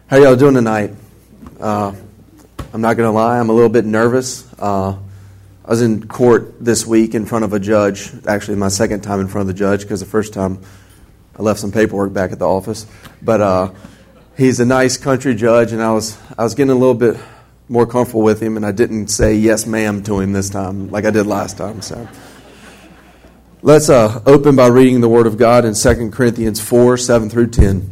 How y'all doing tonight? I'm not going to lie, I'm a little bit nervous. I was in court this week in front of a judge. Actually, my second time in front of the judge, because the first time I left some paperwork back at the office. But he's a nice country judge, and I was getting a little bit more comfortable with him, and I didn't say yes ma'am to him this time like I did last time. So let's open by reading the Word of God in 2 Corinthians 4, 7 through 10.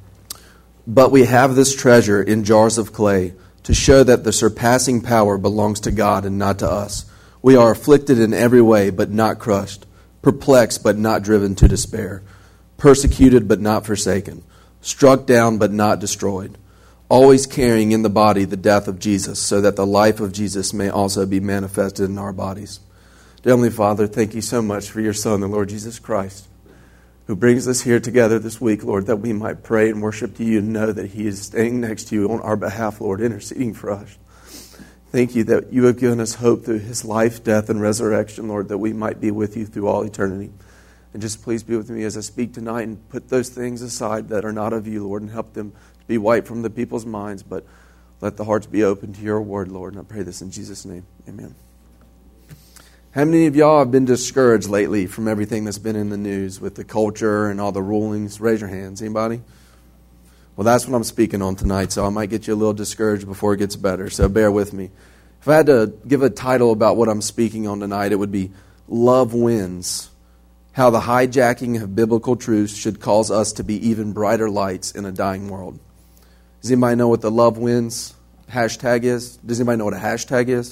But we have this treasure in jars of clay to show that the surpassing power belongs to God and not to us. We are afflicted in every way, but not crushed, perplexed, but not driven to despair, persecuted, but not forsaken, struck down, but not destroyed, always carrying in the body the death of Jesus, so that the life of Jesus may also be manifested in our bodies. Dear Heavenly Father, thank you so much for your Son, the Lord Jesus Christ, who brings us here together this week, Lord, that we might pray and worship to you and know that he is standing next to you on our behalf, Lord, interceding for us. Thank you that you have given us hope through his life, death, and resurrection, Lord, that we might be with you through all eternity. And just please be with me as I speak tonight and put those things aside that are not of you, Lord, and help them to be wiped from the people's minds, but let the hearts be open to your word, Lord. And I pray this in Jesus' name. Amen. How many of y'all have been discouraged lately from everything that's been in the news with the culture and all the rulings? Raise your hands. Anybody? Well, that's what I'm speaking on tonight, so I might get you a little discouraged before it gets better, so bear with me. If I had to give a title about what I'm speaking on tonight, it would be Love Wins. How the hijacking of biblical truths should cause us to be even brighter lights in a dying world. Does anybody know what the Love Wins hashtag is? Does anybody know what a hashtag is?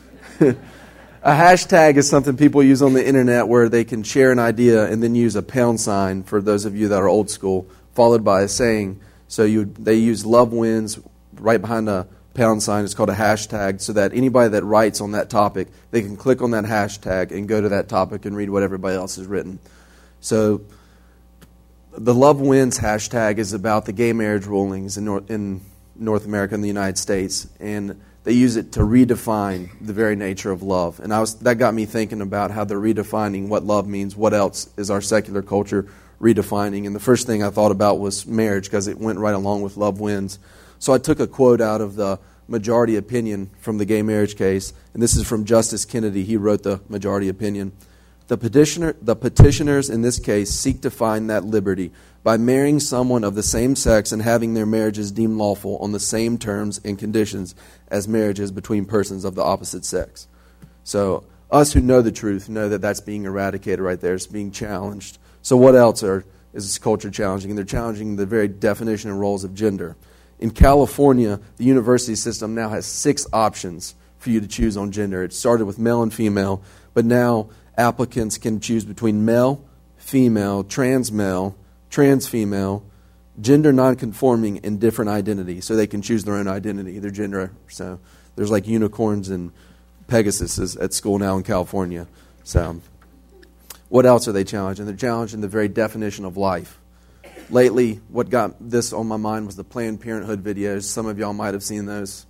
A hashtag is something people use on the internet where they can share an idea and then use a pound sign, for those of you that are old school, followed by a saying. So they use love wins right behind a pound sign. It's called a hashtag, so that anybody that writes on that topic, they can click on that hashtag and go to that topic and read what everybody else has written. So the Love Wins hashtag is about the gay marriage rulings in North America and the United States, and they use it to redefine the very nature of love. And that got me thinking about how they're redefining what love means. What else is our secular culture redefining? And the first thing I thought about was marriage, because it went right along with Love Wins. So I took a quote out of the majority opinion from the gay marriage case, and this is from Justice Kennedy. He wrote the majority opinion. The petitioners in this case seek to find that liberty by marrying someone of the same sex and having their marriages deemed lawful on the same terms and conditions as marriages between persons of the opposite sex. So us who know the truth know that that's being eradicated right there. It's being challenged. So what else is this culture challenging? And they're challenging the very definition and roles of gender. In California, the university system now has 6 options for you to choose on gender. It started with male and female, but now applicants can choose between male, female, trans female, gender nonconforming, and different identity. So they can choose their own identity, their gender. So there's like unicorns and Pegasus at school now in California. So what else are they challenging? They're challenging the very definition of life. Lately, what got this on my mind was the Planned Parenthood videos. Some of y'all might have seen those.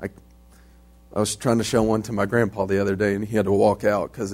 I was trying to show one to my grandpa the other day, and he had to walk out because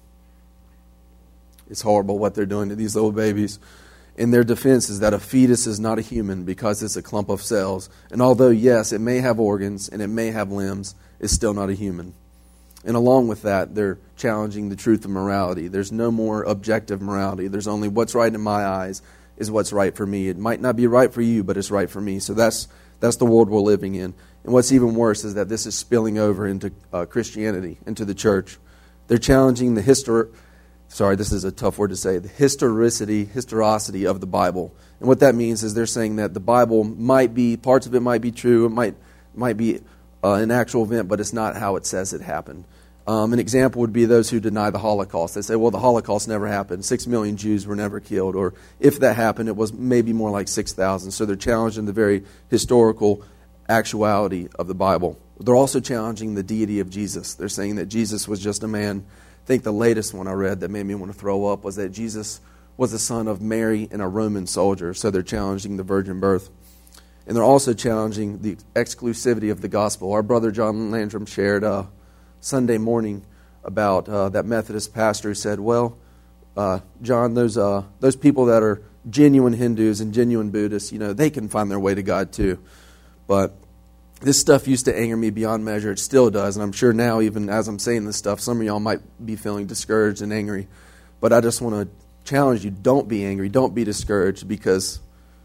it's horrible what they're doing to these little babies. And their defense is that a fetus is not a human because it's a clump of cells. And although, yes, it may have organs and it may have limbs, it's still not a human. And along with that, they're challenging the truth of morality. There's no more objective morality. There's only what's right in my eyes is what's right for me. It might not be right for you, but it's right for me. So that's the world we're living in. And what's even worse is that this is spilling over into Christianity, into the church. They're challenging this is a tough word to say, the historicity of the Bible. And what that means is they're saying that the Bible parts of it might be true, it might be an actual event, but it's not how it says it happened. An example would be those who deny the Holocaust. They say, well, the Holocaust never happened. 6 million Jews were never killed. Or if that happened, it was maybe more like 6,000. So they're challenging the very historical actuality of the Bible. They're also challenging the deity of Jesus. They're saying that Jesus was just a man. I think the latest one I read that made me want to throw up was that Jesus was the son of Mary and a Roman soldier. So they're challenging the virgin birth. And they're also challenging the exclusivity of the gospel. Our brother John Landrum shared Sunday morning about that Methodist pastor who said, well, John, those people that are genuine Hindus and genuine Buddhists, they can find their way to God too. But this stuff used to anger me beyond measure. It still does. And I'm sure now, even as I'm saying this stuff, some of y'all might be feeling discouraged and angry. But I just want to challenge you, don't be angry. Don't be discouraged, because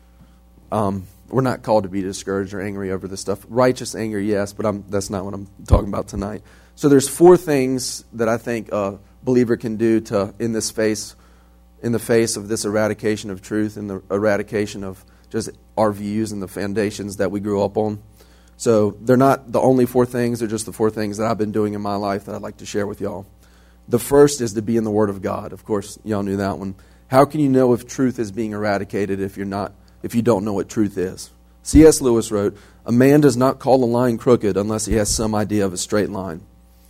we're not called to be discouraged or angry over this stuff. Righteous anger, yes, but that's not what I'm talking about tonight. So there's 4 things that I think a believer can do in the face of this eradication of truth and the eradication of just our views and the foundations that we grew up on. So they're not the only 4 things. They're just the 4 things that I've been doing in my life that I'd like to share with y'all. The first is to be in the Word of God. Of course, y'all knew that one. How can you know if truth is being eradicated if you don't know what truth is? C.S. Lewis wrote, "A man does not call a line crooked unless he has some idea of a straight line."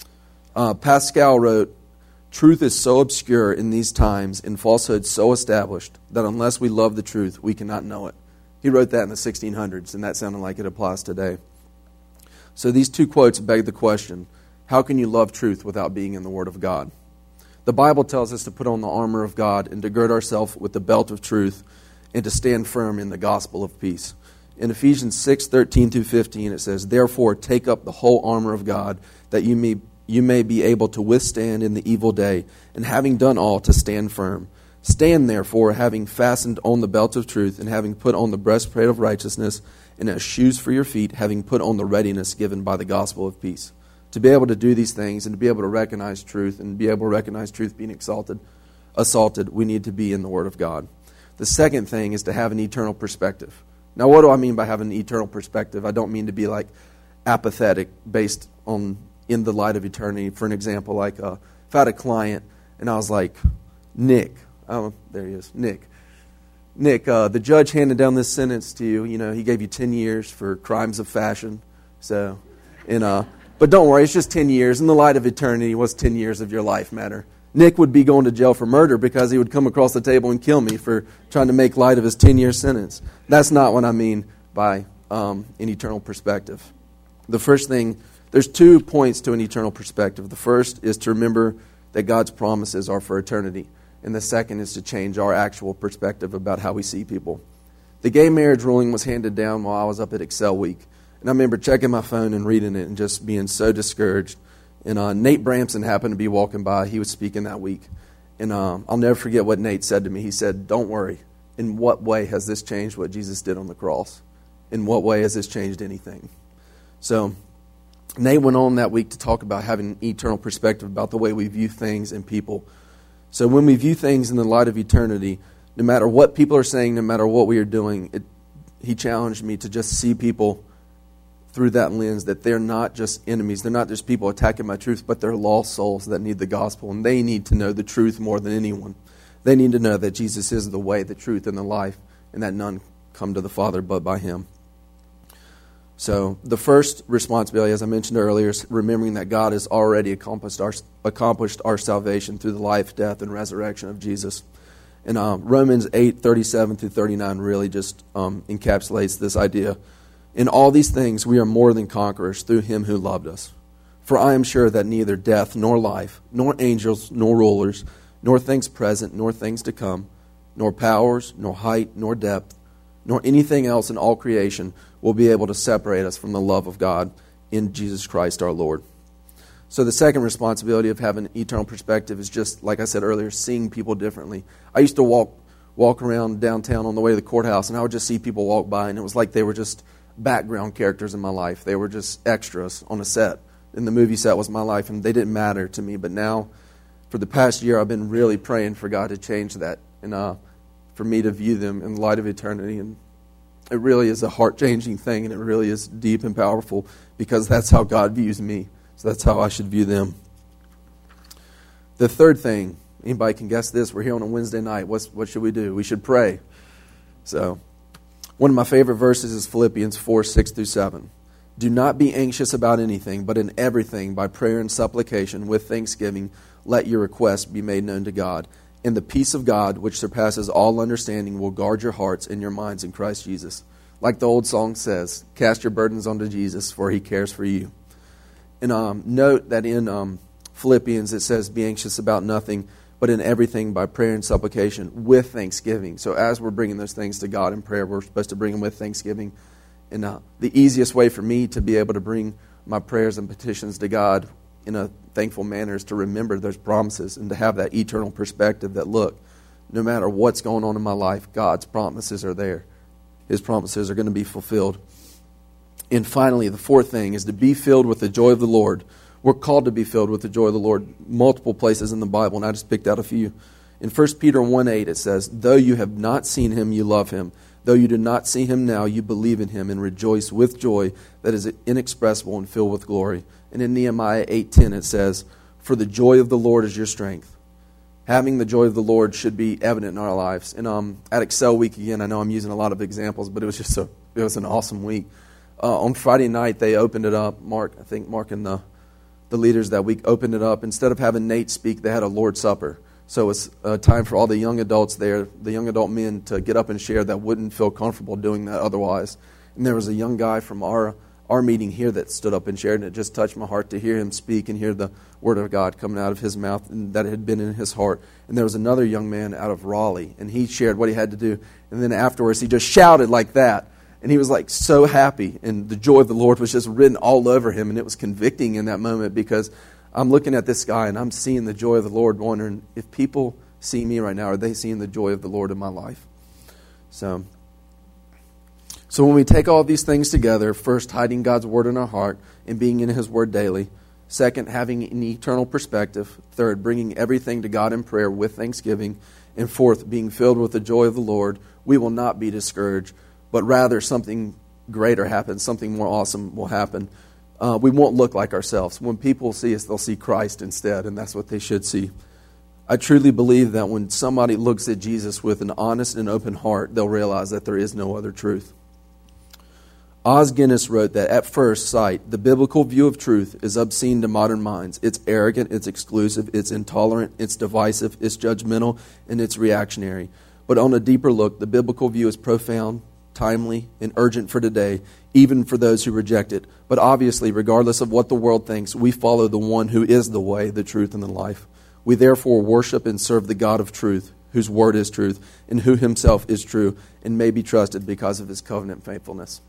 Pascal wrote, "Truth is so obscure in these times and falsehood so established that unless we love the truth, we cannot know it." He wrote that in the 1600s, and that sounded like it applies today. So these 2 quotes beg the question, how can you love truth without being in the Word of God? The Bible tells us to put on the armor of God and to gird ourselves with the belt of truth and to stand firm in the gospel of peace. In Ephesians 6:13-15 it says, "Therefore take up the whole armor of God, that you may be able to withstand in the evil day, and having done all, to stand firm. Stand therefore, having fastened on the belt of truth, and having put on the breastplate of righteousness, and as shoes for your feet, having put on the readiness given by the gospel of peace." To be able to do these things and to be able to recognize truth and be able to recognize truth being assaulted, we need to be in the Word of God. The second thing is to have an eternal perspective. Now, what do I mean by having an eternal perspective? I don't mean to be like apathetic based on in the light of eternity. For an example, like if I had a client and I was like, Nick, oh, there he is, Nick, the judge handed down this sentence to you. You know, he gave you 10 years for crimes of fashion. So, but don't worry, it's just 10 years. In the light of eternity, what's 10 years of your life matter? Nick would be going to jail for murder because he would come across the table and kill me for trying to make light of his 10-year sentence. That's not what I mean by an eternal perspective. The first thing, there's 2 points to an eternal perspective. The first is to remember that God's promises are for eternity. And the second is to change our actual perspective about how we see people. The gay marriage ruling was handed down while I was up at Excel Week. And I remember checking my phone and reading it and just being so discouraged. And Nate Bramson happened to be walking by. He was speaking that week. And I'll never forget what Nate said to me. He said, "Don't worry. In what way has this changed what Jesus did on the cross? In what way has this changed anything?" So Nate went on that week to talk about having an eternal perspective about the way we view things and people. So when we view things in the light of eternity, no matter what people are saying, no matter what we are doing, he challenged me to just see people through that lens, that they're not just enemies. They're not just people attacking my truth, but they're lost souls that need the gospel, and they need to know the truth more than anyone. They need to know that Jesus is the way, the truth, and the life, and that none come to the Father but by Him. So the first responsibility, as I mentioned earlier, is remembering that God has already accomplished our salvation through the life, death, and resurrection of Jesus. And Romans 8:37-39 really just encapsulates this idea. "In all these things we are more than conquerors through Him who loved us. For I am sure that neither death nor life, nor angels, nor rulers, nor things present, nor things to come, nor powers, nor height, nor depth, nor anything else in all creation will be able to separate us from the love of God in Jesus Christ our Lord." So the second responsibility of having an eternal perspective is just, like I said earlier, seeing people differently. I used to walk around downtown on the way to the courthouse, and I would just see people walk by, and it was like they were just background characters in my life. They were just extras on a set. And the movie set was my life, and they didn't matter to me. But now, for the past year, I've been really praying for God to change that and for me to view them in the light of eternity. And it really is a heart-changing thing, and it really is deep and powerful because that's how God views me. So that's how I should view them. The third thing, anybody can guess this, we're here on a Wednesday night. What should we do? We should pray. So one of my favorite verses is Philippians 4:6-7. "Do not be anxious about anything, but in everything, by prayer and supplication, with thanksgiving, let your requests be made known to God. And the peace of God, which surpasses all understanding, will guard your hearts and your minds in Christ Jesus." Like the old song says, cast your burdens onto Jesus, for He cares for you. And note that in Philippians it says, "Be anxious about nothing, but in everything by prayer and supplication with thanksgiving." So as we're bringing those things to God in prayer, we're supposed to bring them with thanksgiving. And the easiest way for me to be able to bring my prayers and petitions to God in a thankful manner is to remember those promises and to have that eternal perspective that, look, no matter what's going on in my life, God's promises are there. His promises are going to be fulfilled. And finally, the fourth thing is to be filled with the joy of the Lord. We're called to be filled with the joy of the Lord multiple places in the Bible, and I just picked out a few. In 1 Peter 1:8 it says, though you have not seen him, you love him. Though you do not see him now, you believe in him and rejoice with joy that is inexpressible and filled with glory. And in Nehemiah 8:10 it says, for the joy of the Lord is your strength. Having the joy of the Lord should be evident in our lives. And at Excel Week, again, I know I'm using a lot of examples, but it was an awesome week. On Friday night, they opened it up. Mark and the leaders that week opened it up. Instead of having Nate speak, they had a Lord's Supper. So it was a time for all the young adults there, the young adult men, to get up and share that wouldn't feel comfortable doing that otherwise. And there was a young guy from our meeting here that stood up and shared, and it just touched my heart to hear him speak and hear the word of God coming out of his mouth and that had been in his heart. And there was another young man out of Raleigh, and he shared what he had to do. And then afterwards, he just shouted like that. And he was like so happy, and the joy of the Lord was just written all over him, and it was convicting in that moment because I'm looking at this guy and I'm seeing the joy of the Lord, wondering if people see me right now, are they seeing the joy of the Lord in my life? So when we take all these things together, first, hiding God's word in our heart and being in his word daily. Second, having an eternal perspective. Third, bringing everything to God in prayer with thanksgiving. And fourth, being filled with the joy of the Lord, we will not be discouraged, but rather something greater happens, something more awesome will happen. We won't look like ourselves. When people see us, they'll see Christ instead, and that's what they should see. I truly believe that when somebody looks at Jesus with an honest and open heart, they'll realize that there is no other truth. Os Guinness wrote that at first sight, the biblical view of truth is obscene to modern minds. It's arrogant, it's exclusive, it's intolerant, it's divisive, it's judgmental, and it's reactionary. But on a deeper look, the biblical view is profound, timely, and urgent for today, even for those who reject it. But obviously, regardless of what the world thinks, we follow the one who is the way, the truth, and the life. We therefore worship and serve the God of truth, whose word is truth, and who himself is true, and may be trusted because of his covenant faithfulness.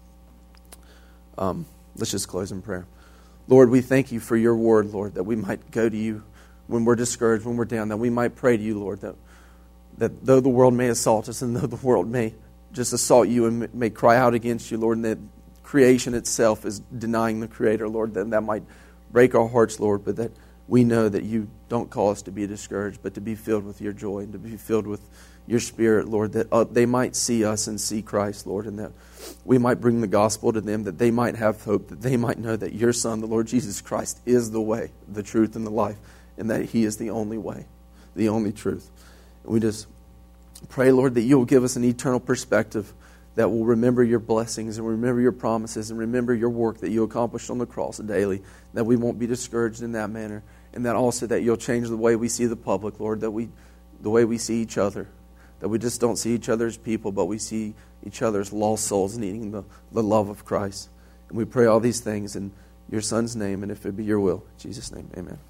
Let's just close in prayer. Lord, we thank you for your word, Lord, that we might go to you when we're discouraged, when we're down, that we might pray to you, Lord, that though the world may assault us and though the world may just assault you and may cry out against you, Lord, and that creation itself is denying the Creator, Lord, that might break our hearts, Lord, but that we know that you don't call us to be discouraged, but to be filled with your joy and to be filled with your Spirit, Lord, that they might see us and see Christ, Lord, and that we might bring the gospel to them, that they might have hope, that they might know that your Son, the Lord Jesus Christ, is the way, the truth, and the life, and that he is the only way, the only truth. And we just pray, Lord, that you will give us an eternal perspective that will remember your blessings and remember your promises and remember your work that you accomplished on the cross daily, that we won't be discouraged in that manner, and that also that you'll change the way we see the public, Lord, the way we see each other, that we just don't see each other as people, but we see each other as lost souls needing the love of Christ. And we pray all these things in your Son's name, and if it be your will. In Jesus' name, amen.